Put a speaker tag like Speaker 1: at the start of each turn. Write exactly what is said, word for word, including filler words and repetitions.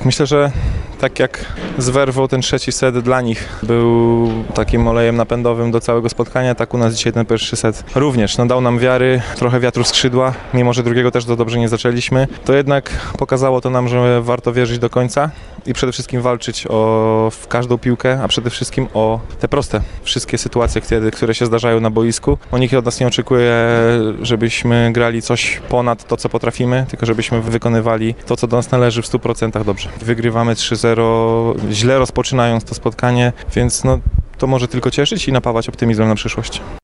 Speaker 1: Myślę, że tak jak z Werwą ten trzeci set dla nich był takim olejem napędowym do całego spotkania, tak u nas dzisiaj ten pierwszy set również. No, dał nam wiary, trochę wiatru w skrzydła, mimo że drugiego też to dobrze nie zaczęliśmy. To jednak pokazało to nam, że warto wierzyć do końca i przede wszystkim walczyć o w każdą piłkę, a przede wszystkim o te proste wszystkie sytuacje, które, które się zdarzają na boisku. O nikt od nas nie oczekuje, żebyśmy grali coś ponad to, co potrafimy, tylko żebyśmy wykonywali to, co do nas należy w stu procentach dobrze. Wygrywamy trzy zero, źle rozpoczynając to spotkanie, więc no, to może tylko cieszyć i napawać optymizmem na przyszłość.